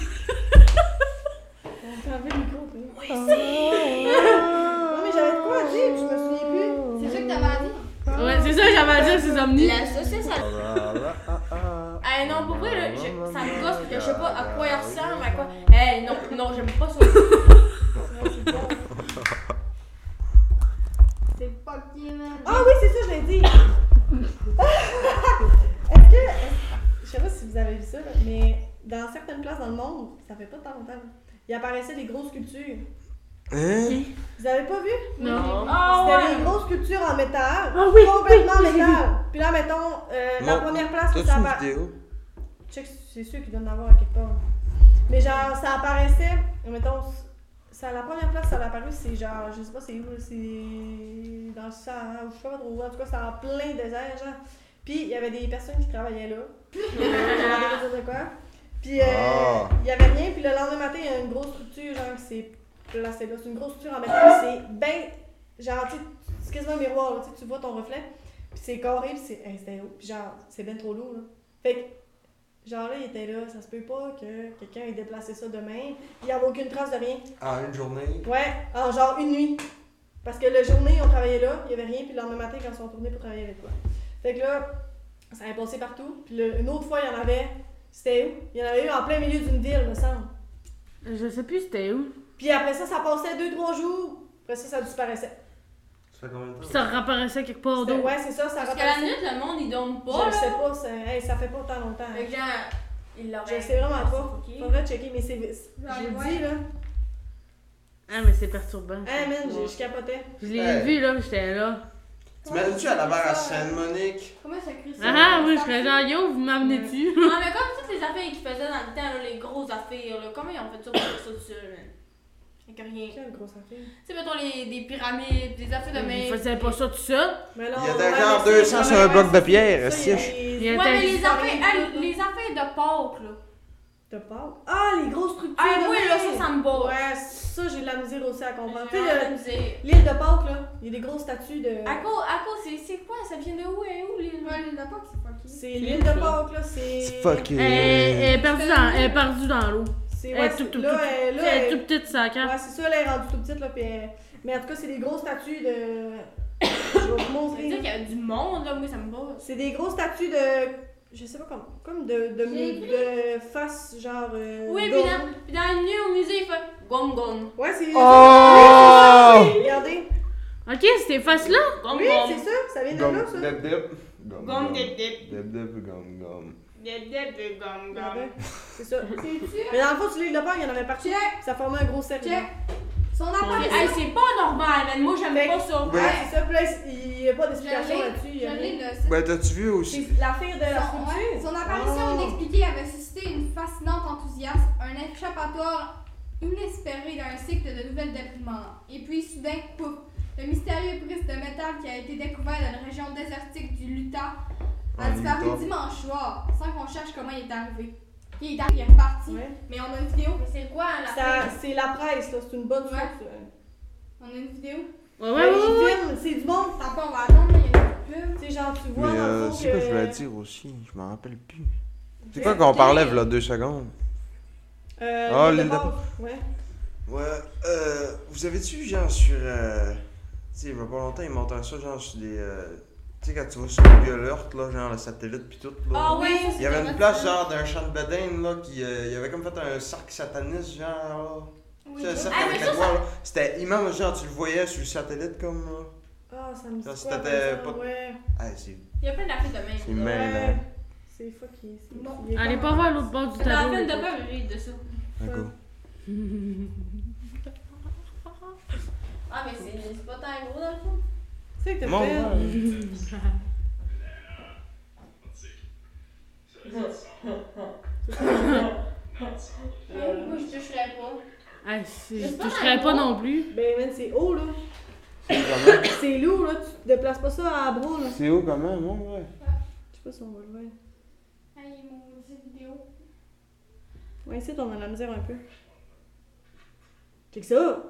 T'as enlevé le micro, toi. Oui, Non, mais j'avais de quoi à dire, puis je me souviens plus. C'est ça que t'avais à dire. Ouais, c'est ça que j'avais à dire, ces omnis. La saucisse, Hey, non, pour vrai, là, ça me gosse, parce que je sais pas à quoi il ressemble, à quoi. Hey, non, j'aime pas ça. C'est fucking man. Ah oui, c'est ça, je l'ai dit. Est-ce que. Je sais pas si vous avez vu ça, là, mais dans certaines places dans le monde, ça fait pas tant longtemps, il apparaissait des grosses sculptures. Hein? Vous avez pas vu? Non. Ah, C'était ouais. des grosses sculptures en métal. Ah oui, Complètement oui, oui, métal. Puis là, mettons, la Moi, première place où T'as-tu ça une apparaissait. vidéo? Check, c'est sûr qu'il doit en avoir à quelque part. Mais genre, ça apparaissait, mettons, ça, la première place où ça a apparu, c'est genre, je sais pas c'est où, c'est dans le Sahara, ou je sais pas trop où, en tout cas, c'est en plein désert, genre. Puis il y avait des personnes qui travaillaient là. J'ai demandé de dire de quoi. Puis Ah. il y avait rien, puis le lendemain matin, il y a une grosse structure, genre, qui s'est placée là. C'est une grosse structure en métal, c'est ben, genre, tu sais, c'est quasiment un miroir, là, tu vois ton reflet. Puis c'est carré, puis c'est, c'était haut, puis genre, c'est ben trop lourd, là. Fait que, genre là, il était là, ça se peut pas que quelqu'un ait déplacé ça demain. Il n'y avait aucune trace de rien. En une journée. Ouais, en genre une nuit. Parce que la journée, on travaillait là, il y avait rien, puis le lendemain matin, quand ils sont retournés pour travailler avec quoi. Fait que là, ça avait passé partout. Puis une autre fois, il y en avait, c'était où? Il y en avait eu en plein milieu d'une ville, me semble. Je sais plus c'était où. Puis après ça, ça passait 2-3 jours. Après ça, ça disparaissait. Ça fait combien de temps? Puis ça réapparaissait quelque part C'était- d'autre. Ouais, c'est ça, ça Parce que la repassait. nuit, le monde, il dorme Je pas, le sais là. pas, ça fait pas tant longtemps. Fait que genre, il l'aurait. Je sais vraiment pas. Ok. Faudrait checker, mais c'est. Genre, J'ai ouais. dit, là. Ah, mais c'est perturbant. Ah, man, je capotais. Je l'ai Hey. vu, là, j'étais là. T'imagines-tu à la barre à Sainte-Monique? Comment ça crie ça? Ah, oui, je serais genre, yo, vous m'amenez dessus. Non, mais comme toutes les affaires qu'ils faisaient dans le temps, là, les grosses affaires, là, comment ils ont fait ça pour faire ça tout seul, man? Avec rien. Quelle grosse affaire. Tu sais, mettons des pyramides, des affaires de Ils main. faisaient pas ça tout seul. Mais non, Il y a ouais, genre mais 200 sur un bloc de pierre, ça, si. il y a Il y des- a- Ouais, mais les Attends, affaires, les affaires de Pâques, là. De Pâques? Ah, les grosses structures. Ah, de moi, là, main. ça me bat. Ouais, ça, j'ai de la misère aussi à comprendre. Tu J'ai sais, vraiment misère. l'île de Pâques, là, il y a des grosses statues de. À cause, c'est quoi? Ça vient de où? Et où, l'île? Ouais, les lapins, c'est fucké. C'est l'île de Pâques, là, c'est. C'est fucké. Elle est perdue dans l'eau. C'est Elle ouais, est toute, toute, là, toute. elle- là, Elle est elle- toute petite, sa carte. Ouais, c'est ça, là, elle est rendue toute petite, là, puis mais en tout cas, c'est des grosses statues de. Je vais vous Ça veut dire montrer. qu'il y avait du monde, là. Moi, ça me bat. C'est des grosses statues de. Je sais pas comment. Comme de face, genre. Oui, d'or. puis dans le nuit au musée, il fait gom gom. Ouais, c'est. Oh! Oui, regardez. Ok, c'était face-là. Gom Oui, gom. c'est ça, ça vient de là, ça. Dip dip. Gum Gom dip dip. Dip dip gum gum. Dip dip dip gom Regardez. gom. C'est ça. C'est-tu? Mais dans le fond, sur l'île de Pâques, il y en avait partout. Check! Ça formait un gros cercle. Check! Son apparition. Hey, c'est pas normal, man. Moi, j'aime Fait- pas ça. Ouais. Ouais, c'est ça. Puis là, il n'y a pas Je d'explication l'ai, là-dessus. il y a je l'ai, rien. le site. Ben, t'as-tu vu aussi? C'est la fille de la Son, ouais, structure. son apparition Oh. inexpliquée avait suscité une fascinante enthousiasme, un échappatoire inespéré d'un cycle de nouvelles déprimantes. Et puis soudain, pouf, le mystérieux brise de métal qui a été découvert dans la région désertique du Utah a Ah, disparu l'Utah. dimanche soir, sans qu'on cherche comment il est arrivé. Il est arrivé, il est reparti, Ouais. mais on a une vidéo. Mais c'est quoi, la Ça, c'est la presse, là. C'est une bonne Ouais. source. On a une vidéo. Ouais, ouais, ouais. Ils filment, c'est du monde. T'as pas, on va attendre, il y a une pub. Tu sais, genre, tu vois Mais dans le fond c'est quoi que- je voulais dire aussi? Je m'en rappelle plus. C'est quoi qu'on parlait, là, 2 secondes? Ah, l'île l'île de Pâques, ouais. Ouais, vous avez-tu, genre, sur sais, il y a pas longtemps, ils montraient ça, genre, sur des. Tu sais, quand tu vas sur Google Earth, là, genre le satellite pis tout, là. Ah ouais, ça, Il y avait c'était une place, genre, d'un champ de bedaine, là, qui. Il y avait comme fait un cercle sataniste, genre, là. Oui. Tu sais, un cercle Ah, mais avec ça, l'étoile, là. C'était immense, genre, tu le voyais sur le satellite, comme, là. Ah, ça me Ça, dit c'était quoi, pas- ouais. Ah, c'est. Il y a plein d'affaires de C'est même. mêlant. Ouais. C'est fucké. Bon. Allez pas voir l'autre bord du C'est dans tableau. la film les de potes. peur, j'ai de ça. D'accord. Ah, mais c'est pas tant gros dans le fond. C'est que t'as Mon fait. Moi, je toucherais pas. Ah, je toucherais pas non plus. Ben, man, c'est haut, là. Comment? C'est lourd, là. Tu te déplaces pas ça à bras, là. C'est haut comment, moi, ouais. Je sais pas si on va le voir. Hey, mon vidéo. Ouais, ici, on a la misère un peu. Check ça!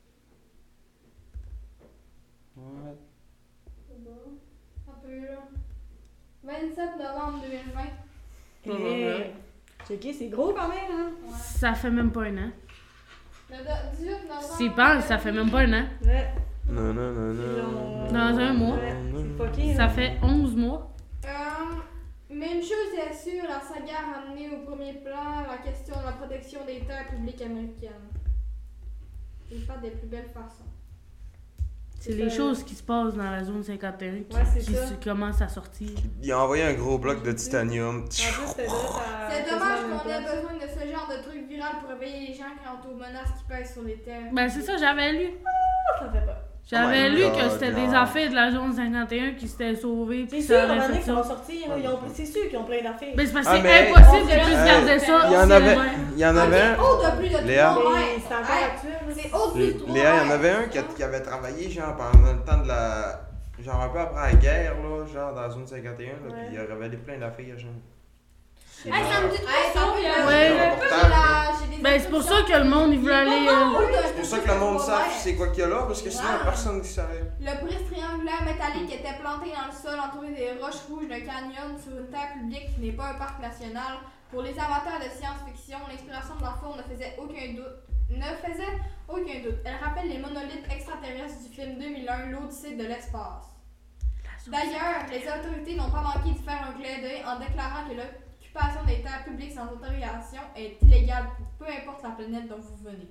Ouais. Un peu là. 27 novembre 2020. Hey. Checké, c'est gros quand même, hein? Ouais. Ça fait même pas un an. Le 18 novembre. S'il pense, ça fait même pas un an. Ouais. Non, non, non, non. Dans un mois. Ouais, c'est fucké, Ça là. fait 11 mois. Mais une chose est sûre, la saga a ramené au premier plan la question de la protection des terres publiques américaines. Et pas des plus belles façons. C'est les choses qui se passent dans la zone 51 Ouais, c'est ça. commencent à sortir. Il a envoyé un gros bloc de titanium. En plus, c'était là, C'est dommage qu'on ait besoin de ce genre de truc viral pour réveiller les gens quant aux menaces qui pèsent sur les terres. Ben c'est ça, j'avais lu. Ça fait pas. J'avais Oh my lu God, que c'était des genre. affaires de la zone 51 qui s'étaient sauvées. C'est puis sûr, ça à un aurait moment donné, fait ça va ça. sortir, là. C'est sûr qu'ils ont plein d'affaires. Mais c'est parce que Ah, c'est mais- impossible de Hey, plus garder ça. Il y en c'est avait, vrai. il y en avait un. haut de plus de Léa? 3 Mais mètres. c'est encore Hey, actuel, là. C'est haut de plus de 3 Léa, il y en mètres. avait un qui avait travaillé genre pendant le temps de la. Genre un peu après la guerre, là, genre dans la zone 51, là, Ouais. puis il a révélé plein d'affaires, genre. Hey, ça me dit de Hey, quoi ça? ça peut- Ouais. J'ai des Ben c'est pour ça que le monde il veut aller. C'est pour ça que le monde sache c'est quoi qu'il y a là, parce que sinon Ouais. personne ne savait. Le brise triangulaire métallique était planté dans le sol entouré des roches rouges d'un canyon sur une terre publique qui n'est pas un parc national. Pour les amateurs de science-fiction, l'inspiration de la faune ne faisait aucun doute. Elle rappelle les monolithes extraterrestres du film 2001, l'Odyssée de l'espace. D'ailleurs, les autorités n'ont pas manqué de faire un clin d'œil en déclarant que l'occupation des terres publiques sans autorisation est illégale pour peu importe la planète dont vous venez.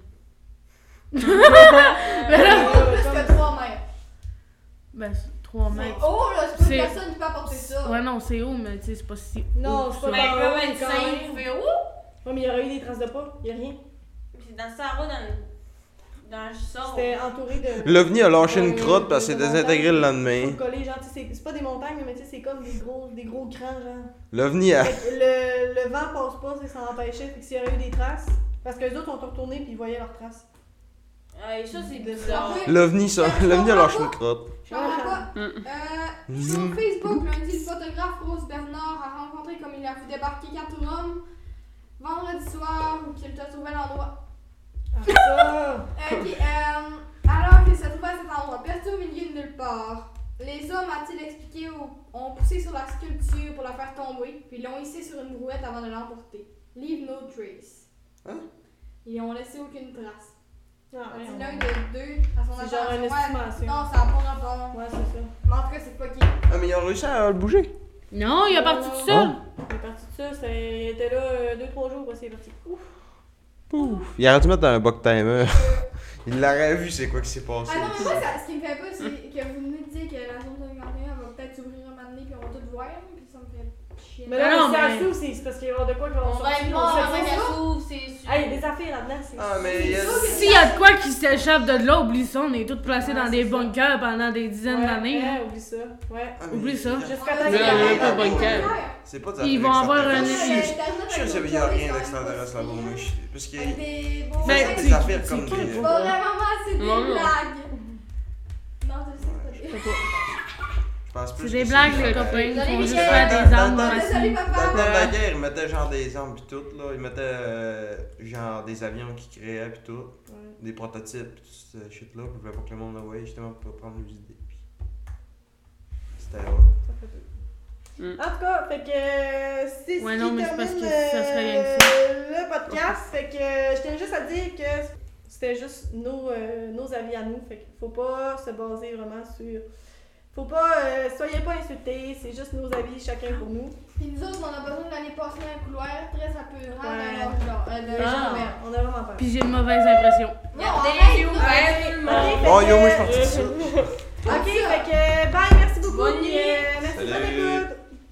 Mais là- Plus que 3 mètres. Ben 3 C'est mètres. haut, là, c'est pas C'est- une personne qui peut apporter ça. Ouais non c'est haut mais tu sais c'est pas si. Non, haut c'est que pas ça. Ben, dans il peut l'eau, être quand 5, même. il fait où? Ouais, mais il y aurait eu des traces de pas. Il y a rien. C'est dans ça, va dans le sol. C'était entouré de. L'OVNI a lâché une Ouais, crotte parce qu'il de s'est désintégré le lendemain. Faut coller, genre, tu sais, c'est pas des montagnes, mais tu sais, c'est comme des gros crans, genre. L'OVNI a. Fait que le vent passe pas, c'est ça empêchait. Fait que s'il y aurait eu des traces, parce que les autres sont retournés puis ils voyaient leurs traces. Et ça, c'est bizarre. L'OVNI, ça. L'OVNI a lâché une crotte. Je comprends pas. Sur Facebook, lundi, le photographe Rose Bernard a rencontré comme il a vu débarquer Catherine vendredi soir où il te trouvait l'endroit. Ah, ça! Alors qu'il se trouvait à cet endroit, perdu au milieu de nulle part. Les hommes, a-t-il expliqué, ont poussé sur la sculpture pour la faire tomber, puis l'ont hissée sur une brouette avant de l'emporter. Leave no trace. Hein? Ils n'ont laissé aucune trace. Ah, C'est ouais, l'un de deux à son C'est genre une estimation. Non, ça n'a pas rapport. Ouais, c'est ça. Mais en tout cas, c'est pas qui. Ah, mais ils ont réussi à le bouger. Non il est parti tout seul. Il est parti de ça, il était là 2-3 jours, après c'est parti. Ouf! Pouf. Il aurait dû mettre un bug timer. Il l'aurait vu, c'est quoi qui s'est passé. Ah non, mais moi, ce qui me fait peur, c'est que vous venez de dire que la zone 51 va peut-être s'ouvrir un moment donné, puis on va tout voir, puis ça me fait chier. Mais Mais là, non, si ça mais- s'ouvre, c'est parce qu'il va y avoir de quoi qui va On va sortir. être On mort sait avant pas qu'elle ça. s'ouvre, c'est sûr. Ah, il y a des affaires là-dedans, c'est Ah, mais il y a. S'il y a de quoi qui s'échappe de là, oublie ça, on est tous placés Ouais, dans c'est des ça. bunkers pendant des dizaines d'années. hein. Ouais, oublie ça. Ouais. Ah, mais- Oublie ça. Jusqu'à On temps a qu'il dit y ait il y a rien. pas de bunker. C'est pas Ils vont avoir un- Je suis sûr qu'il y a rien d'extraterrestre là-bas, mais parce qu'il y a Des Ben, des affaires comme c'est des. qui, Pas vraiment, c'est des Non, non. blagues. Non, je sais pas. Je pense plus C'est que des blagues, les genre, copains. Ils Désolé, font juste Michel. faire des armes Dans- massives. Désolé, Dans le temps papa. de la guerre, ils mettaient genre des armes pis tout, là. Ils mettaient genre des avions qui créaient pis tout. Ouais. Des prototypes pis tout ce shit là. Ils voulaient pas que le monde le voyait justement pour prendre les idées. Pis c'était hot. Ça fait peu. En tout cas, fait que c'est Ouais, ce non, qui mais c'est termine parce que ça serait rien que le podcast. Fait que je tiens juste à dire que c'était juste nos avis à nous. Fait qu'il faut pas se baser vraiment sur. Faut pas. Soyez pas insultés, c'est juste nos avis, chacun pour nous. Puis nous autres, on a besoin d'aller passer dans le couloir très apeurant Ouais. dans l'autre genre. On a vraiment peur. Puis j'ai une mauvaise impression. Non, Gardez arrête, les yeux là. ouverts. Bon, yo, moi, je suis parti de ça. Ok, fait que bye, merci beaucoup. Bonne nuit. Merci de Salut. votre écoute.